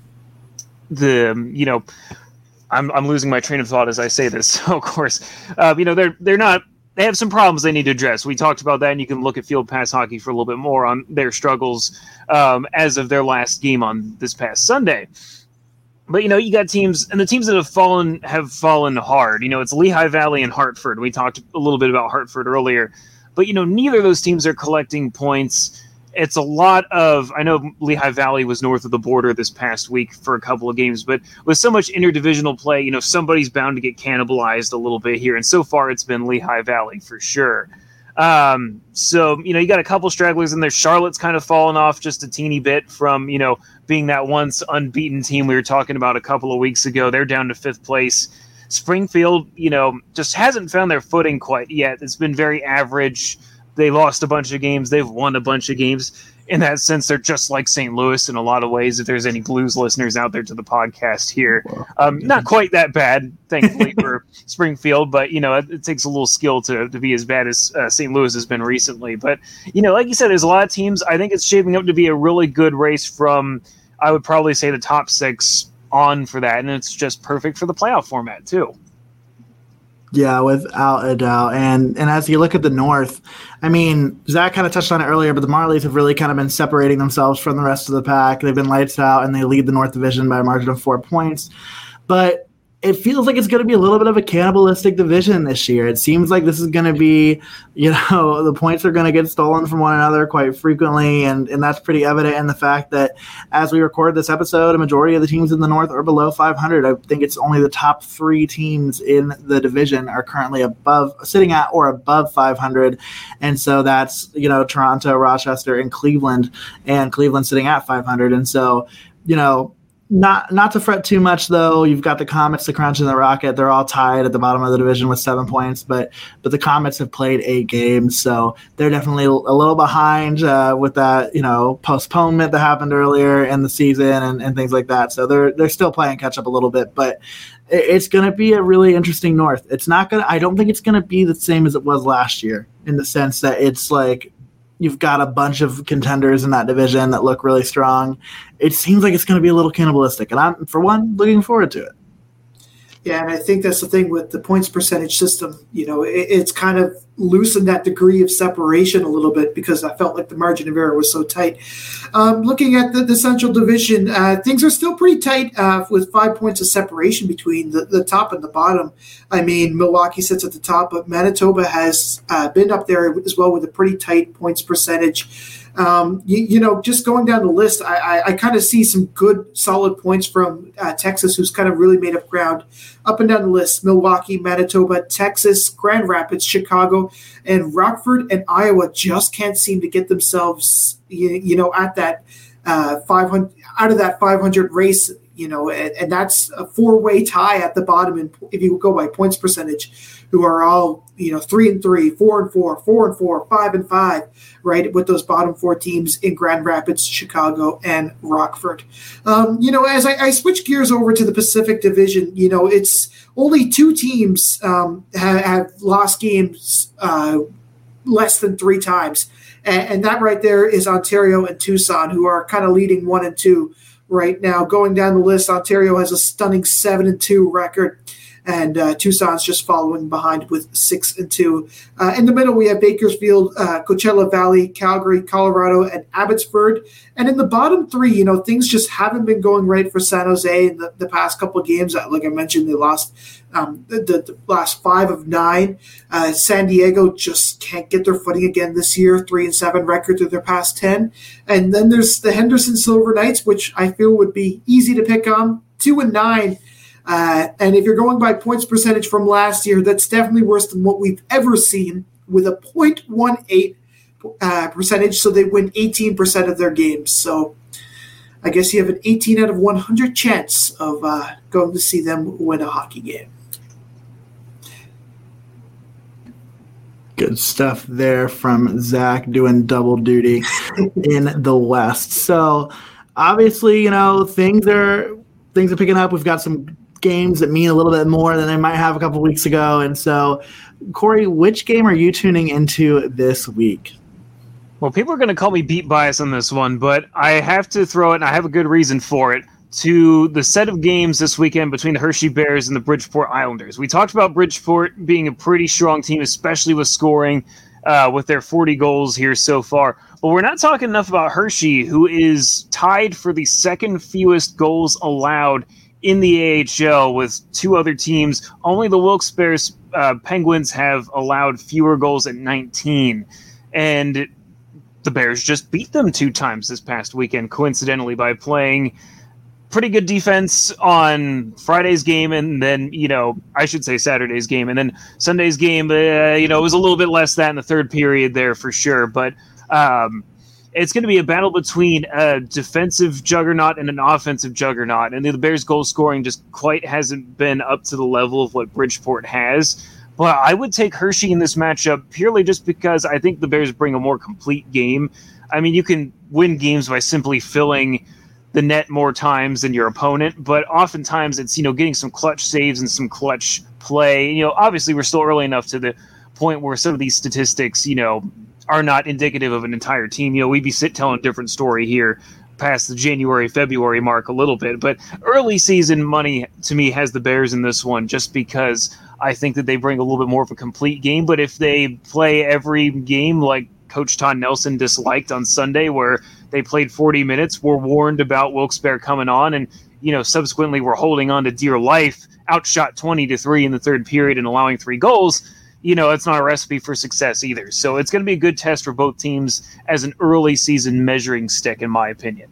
the, you know, I'm I'm losing my train of thought as I say this. So, of course, uh, you know, they're they're not. They have some problems they need to address. We talked about that, and you can look at Field Pass Hockey for a little bit more on their struggles um, as of their last game on this past Sunday. But, you know, you got teams, and the teams that have fallen have fallen hard. You know, it's Lehigh Valley and Hartford. We talked a little bit about Hartford earlier. But, you know, neither of those teams are collecting points. It's a lot of, I know Lehigh Valley was north of the border this past week for a couple of games, but with so much interdivisional play, you know, somebody's bound to get cannibalized a little bit here. And so far it's been Lehigh Valley for sure. Um, so, you know, you got a couple stragglers in there. Charlotte's kind of fallen off just a teeny bit from, you know, being that once unbeaten team we were talking about a couple of weeks ago. They're down to fifth place. Springfield, you know, just hasn't found their footing quite yet. It's been very average. They lost a bunch of games. They've won a bunch of games. In that sense, they're just like Saint Louis in a lot of ways, if there's any Blues listeners out there to the podcast here. Um, not quite that bad, thankfully, for Springfield, but, you know, it, it takes a little skill to, to be as bad as uh, Saint Louis has been recently. But, you know, like you said, there's a lot of teams. I think it's shaping up to be a really good race from, I would probably say, the top six on for that, and it's just perfect for the playoff format, too. Yeah, without a doubt. And and as you look at the North, I mean, Zach kind of touched on it earlier, but the Marlies have really kind of been separating themselves from the rest of the pack. They've been lights out, and they lead the North Division by a margin of four points. But it feels like it's going to be a little bit of a cannibalistic division this year. It seems like this is going to be, you know, the points are going to get stolen from one another quite frequently, and, and that's pretty evident in the fact that as we record this episode, a majority of the teams in the North are below five hundred. I think it's only the top three teams in the division are currently above, sitting at or above five hundred, and so that's, you know, Toronto, Rochester, and Cleveland, and Cleveland sitting at five hundred, and so, you know, Not not to fret too much, though. You've got the Comets, the Crunch, and the Rocket. They're all tied at the bottom of the division with seven points, but but the Comets have played eight games, so they're definitely a little behind uh, with that, you know, postponement that happened earlier in the season and, and things like that. So they're they're still playing catch up a little bit, but it's going to be a really interesting North. It's not going to. I don't think it's going to be the same as it was last year in the sense that it's like, you've got a bunch of contenders in that division that look really strong. It seems like it's going to be a little cannibalistic, and I'm, for one, looking forward to it. Yeah, and I think that's the thing with the points percentage system. You know, it, it's kind of loosened that degree of separation a little bit because I felt like the margin of error was so tight. Um, looking at the, the Central Division, uh, things are still pretty tight uh, with five points of separation between the, the top and the bottom. I mean, Milwaukee sits at the top, but Manitoba has uh, been up there as well with a pretty tight points percentage. Um, you, you know, just going down the list, I, I, I kind of see some good, solid points from uh, Texas, who's kind of really made up ground. Up and down the list, Milwaukee, Manitoba, Texas, Grand Rapids, Chicago, and Rockford and Iowa just can't seem to get themselves, you, you know, at that uh, five hundred, out of that five hundred race, you know, and, and that's a four-way tie at the bottom. And if you go by points percentage, who are all, you know, three and three, four and four, four and four, five and five, right, with those bottom four teams in Grand Rapids, Chicago, and Rockford. Um, you know, as I, I switch gears over to the Pacific Division, you know, it's only two teams um, have, have lost games uh, less than three times. And, and that right there is Ontario and Tucson, who are kind of leading one and two right now. Going down the list, Ontario has a stunning seven and two record. And uh, Tucson's just following behind with six and two. Uh, in the middle, we have Bakersfield, uh, Coachella Valley, Calgary, Colorado, and Abbotsford. And in the bottom three, you know, things just haven't been going right for San Jose in the, the past couple of games. Like I mentioned, they lost um, the, the last five of nine. Uh, San Diego just can't get their footing again this year. Three and seven record through their past ten. And then there's the Henderson Silver Knights, which I feel would be easy to pick on. Two and nine. Uh, and if you're going by points percentage from last year, that's definitely worse than what we've ever seen with a point one eight uh, percentage. So they win eighteen percent of their games. So I guess you have an eighteen out of one hundred chance of uh, going to see them win a hockey game. Good stuff there from Zach doing double duty in the West. So obviously, you know, things are things are picking up. We've got some games that mean a little bit more than they might have a couple weeks ago. And so, Corey, which game are you tuning into this week? Well, people are going to call me beat bias on this one, but I have to throw it, and I have a good reason for it, to the set of games this weekend between the Hershey Bears and the Bridgeport Islanders. We talked about Bridgeport being a pretty strong team, especially with scoring, uh, with their forty goals here so far. But we're not talking enough about Hershey, who is tied for the second fewest goals allowed in the A H L with two other teams. Only the Wilkes-Barre uh, Penguins have allowed fewer goals at nineteen. And the Bears just beat them two times this past weekend, coincidentally, by playing pretty good defense on Friday's game, and then, you know, I should say Saturday's game, and then Sunday's game, uh, you know, it was a little bit less that in the third period there for sure, but um, it's going to be a battle between a defensive juggernaut and an offensive juggernaut, and the Bears' goal scoring just quite hasn't been up to the level of what Bridgeport has. But I would take Hershey in this matchup purely just because I think the Bears bring a more complete game. I mean, you can win games by simply filling the net more times than your opponent, but oftentimes it's, you know, getting some clutch saves and some clutch play. You know, obviously we're still early enough to the point where some of these statistics, you know, are not indicative of an entire team. You know, we'd be sit telling a different story here past the January, February mark a little bit, but early season money to me has the Bears in this one just because I think that they bring a little bit more of a complete game. But if they play every game like Coach Todd Nelson disliked on Sunday, where they played forty minutes, were warned about Wilkes-Barre coming on, and, you know, subsequently were holding on to dear life, outshot twenty to three in the third period and allowing three goals, you know, it's not a recipe for success either. So it's going to be a good test for both teams as an early season measuring stick, in my opinion.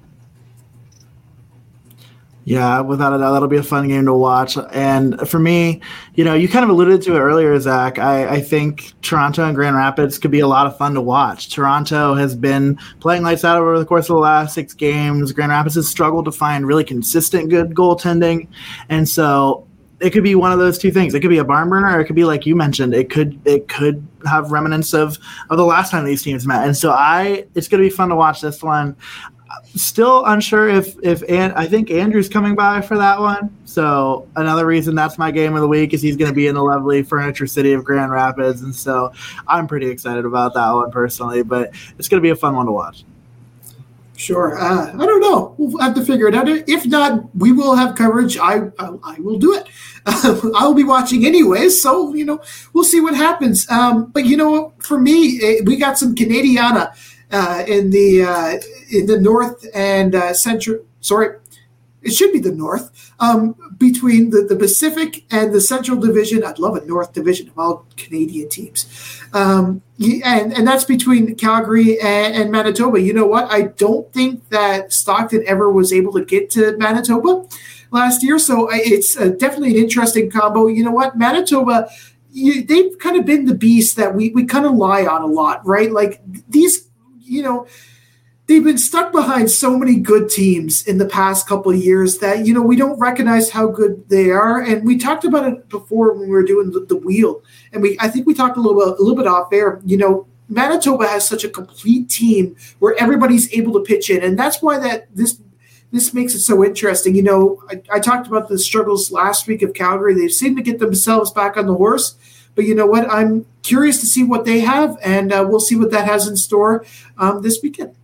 Yeah, without a doubt, that'll be a fun game to watch. And for me, you know, you kind of alluded to it earlier, Zach. I, I think Toronto and Grand Rapids could be a lot of fun to watch. Toronto has been playing lights out over the course of the last six games. Grand Rapids has struggled to find really consistent good goaltending. And so it could be one of those two things. It could be a barn burner, or it could be, like you mentioned, it could it could have remnants of, of the last time these teams met. And so I it's going to be fun to watch this one. Still unsure if if and I think Andrew's coming by for that one. So another reason that's my game of the week is he's going to be in the lovely furniture city of Grand Rapids, and so I'm pretty excited about that one personally. But it's going to be a fun one to watch. Sure. Uh, I don't know. We'll have to figure it out. If not, we will have coverage. I I, I will do it. I'll be watching anyways, so, you know, we'll see what happens. Um, but, you know, for me, we got some Canadiana uh, in the uh, in the north and uh, central. Sorry, it should be the north, um, between the, the Pacific and the Central Division. I'd love a North Division of all Canadian teams. Um, and, and that's between Calgary and, and Manitoba. You know what? I don't think that Stockton ever was able to get to Manitoba last year. So it's uh, definitely an interesting combo. You know what? Manitoba, you, they've kind of been the beast that we, we kind of lie on a lot, right? Like these, you know, they've been stuck behind so many good teams in the past couple of years that, you know, we don't recognize how good they are. And we talked about it before when we were doing the, the wheel. And we, I think we talked a little bit, a little bit off air. You know, Manitoba has such a complete team where everybody's able to pitch in. And that's why that this, this makes it so interesting. You know, I, I talked about the struggles last week of Calgary. They seem to get themselves back on the horse. But you know what? I'm curious to see what they have, and uh, we'll see what that has in store um, this weekend.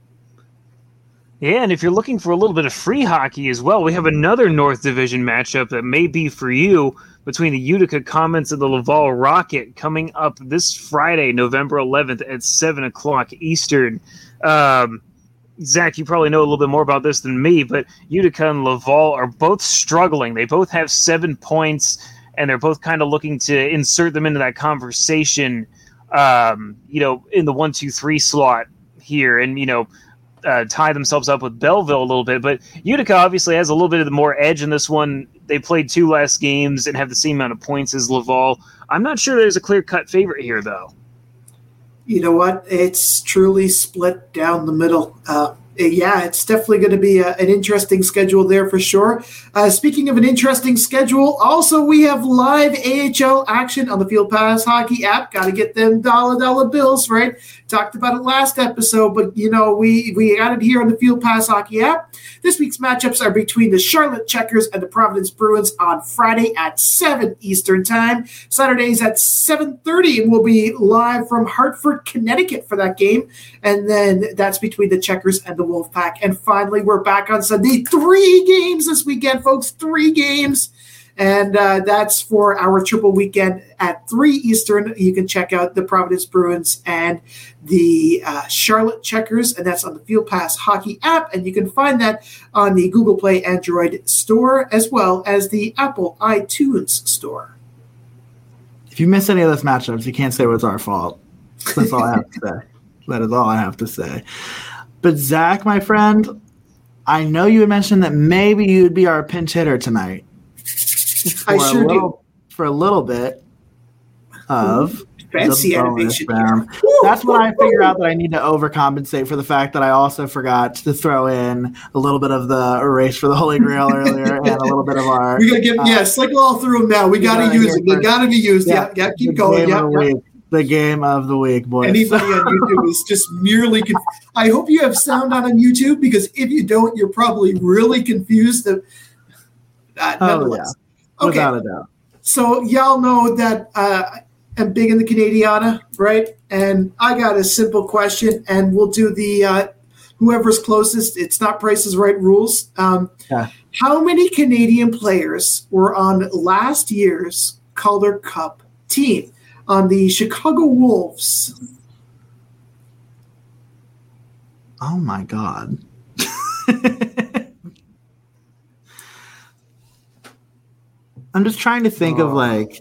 Yeah, and if you're looking for a little bit of free hockey as well, we have another North Division matchup that may be for you between the Utica Comets and the Laval Rocket coming up this Friday, November eleventh at seven o'clock Eastern. Um, Zach, you probably know a little bit more about this than me, but Utica and Laval are both struggling. They both have seven points, and they're both kind of looking to insert them into that conversation, um, you know, in the one, two, three slot here. And, you know, Uh, tie themselves up with Belleville a little bit, but Utica obviously has a little bit of the more edge in this one. They played two less games and have the same amount of points as Laval. I'm not sure there's a clear-cut favorite here, though. You know what? It's truly split down the middle. Uh, Yeah, it's definitely going to be a, an interesting schedule there for sure. Uh, speaking of an interesting schedule, also we have live A H L action on the Field Pass Hockey app. Got to get them dollar dollar bills, right? Talked about it last episode, but you know we we got it here on the Field Pass Hockey app. This week's matchups are between the Charlotte Checkers and the Providence Bruins on Friday at seven Eastern Time. Saturdays at seven thirty, and we'll be live from Hartford, Connecticut for that game. And then that's between the Checkers and the Wolfpack. And finally, we're back on Sunday. Three games this weekend, folks. Three games. And uh, that's for our triple weekend at three Eastern. You can check out the Providence Bruins and the uh, Charlotte Checkers, and that's on the Field Pass Hockey app. And you can find that on the Google Play Android store as well as the Apple iTunes store. If you miss any of those matchups, you can't say it was our fault. That's all I have to say. That is all I have to say. But Zach, my friend, I know you had mentioned that maybe you'd be our pinch hitter tonight. I sure little, do. For a little bit of fancy animation. That's when I figure out that I need to overcompensate for the fact that I also forgot to throw in a little bit of the race for the Holy Grail earlier and a little bit of our. We gotta get uh, yeah, cycle all through them now. We, we gotta, gotta use it. They gotta be used. Yeah, yeah, yeah keep going. Yeah, yeah. The game of the week, boys. Anybody on YouTube is just merely confused. I hope you have sound on on YouTube, because if you don't, you're probably really confused. Of, uh, oh, yeah. Okay. Without a doubt. So y'all know that uh, I'm big in the Canadiana, right? And I got a simple question, and we'll do the uh, whoever's closest. It's not Price is Right rules. Um, yeah. How many Canadian players were on last year's Calder Cup team on the Chicago Wolves? Oh, my God. I'm just trying to think oh. of, like,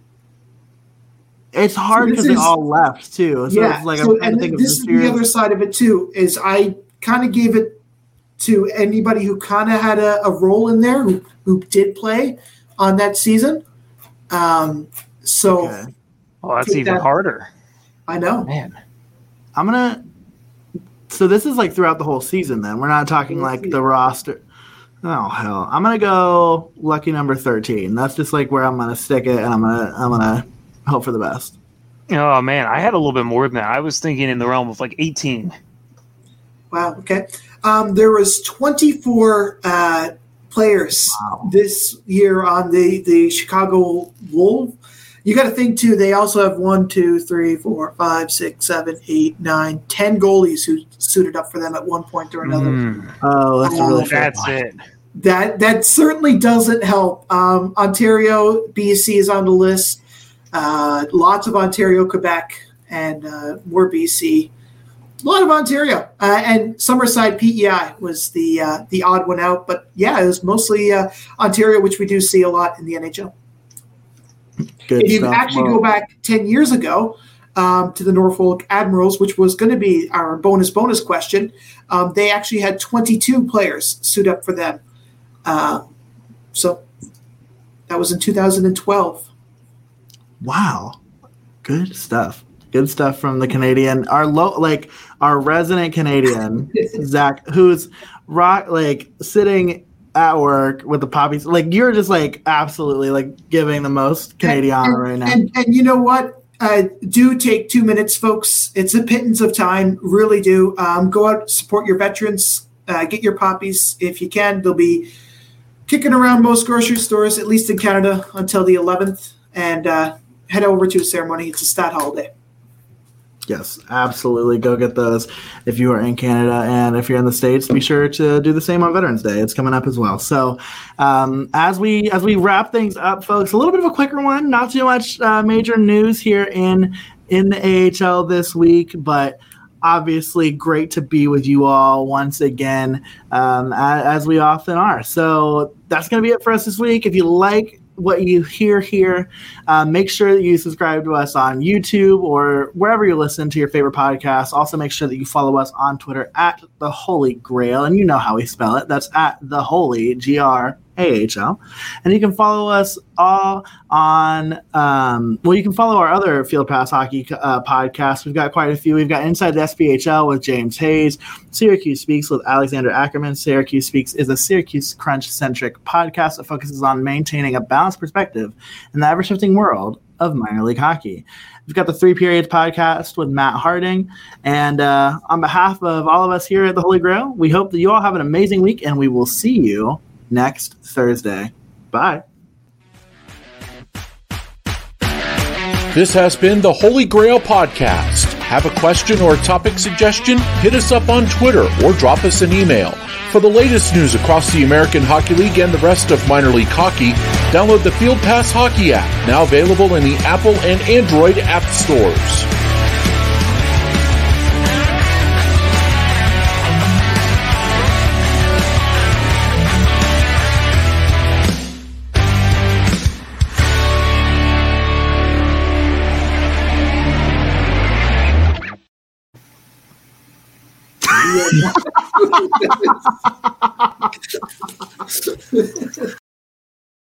it's hard because so they all left, too. So yeah, it's like so, I'm trying and to think of this is the other side of it, too, is I kind of gave it to anybody who kind of had a, a role in there, who, who did play on that season. Um, so, okay. Oh, that's even that, harder. I know. Man. I'm going to – so this is, like, throughout the whole season, then. We're not talking, like, the roster – oh hell! I'm gonna go lucky number thirteen. That's just like where I'm gonna stick it, and I'm gonna I'm gonna hope for the best. Oh man, I had a little bit more than that. I was thinking in the realm of like eighteen. Wow. Okay. Um, there was twenty-four uh, players wow. this year on the the Chicago Wolves. You got to think too. They also have one, two, three, four, five, six, seven, eight, nine, ten goalies who suited up for them at one point or another. Mm. Oh, that's um, really that's fun. it. That that certainly doesn't help. Um, Ontario, B C is on the list. Uh, lots of Ontario, Quebec, and uh, more B C. A lot of Ontario, uh, and Summerside P E I was the uh, the odd one out. But yeah, it was mostly uh, Ontario, which we do see a lot in the N H L. Good if you stuff. actually Well, go back ten years ago um, to the Norfolk Admirals, which was going to be our bonus bonus question, um, they actually had twenty-two players suit up for them. Uh, so that was in two thousand twelve. Wow, good stuff. Good stuff from the Canadian. Our low, like our resident Canadian, Zach, who's rock like sitting at work with the poppies. Like you're just like absolutely like giving the most Canadian and, and, right now. And, and you know what? Uh, do take two minutes, folks. It's a pittance of time. Really do. Um, go out, support your veterans. Uh, get your poppies if you can. They'll be kicking around most grocery stores, at least in Canada, until the eleventh. And uh, head over to a ceremony. It's a stat holiday. Yes, absolutely. Go get those if you are in Canada. And if you're in the States, be sure to do the same on Veterans Day. It's coming up as well. So um, as we as we wrap things up, folks, a little bit of a quicker one. Not too much uh, major news here in, in the A H L this week, but obviously great to be with you all once again, um, as, as we often are. So that's going to be it for us this week. If you like what you hear here, uh, make sure that you subscribe to us on YouTube or wherever you listen to your favorite podcasts. Also make sure that you follow us on Twitter at The Holy Grail, and you know how we spell it. That's at The Holy, G R A H L. And you can follow us all on, um, well, you can follow our other Field Pass Hockey uh, podcasts. We've got quite a few. We've got Inside the S P H L with James Hayes, Syracuse Speaks with Alexander Ackerman. Syracuse Speaks is a Syracuse Crunch-centric podcast that focuses on maintaining a balanced perspective in the ever-shifting world of minor league hockey. We've got the Three Periods podcast with Matt Harding. And uh, on behalf of all of us here at the Holy Grail, we hope that you all have an amazing week, and we will see you next Thursday. Bye. This has been the Holy Grail Podcast. Have a question or topic suggestion? Hit us up on Twitter or drop us an email. For the latest news across the American Hockey League and the rest of minor league hockey, download the Field Pass Hockey app, now available in the Apple and Android app stores. Yeah.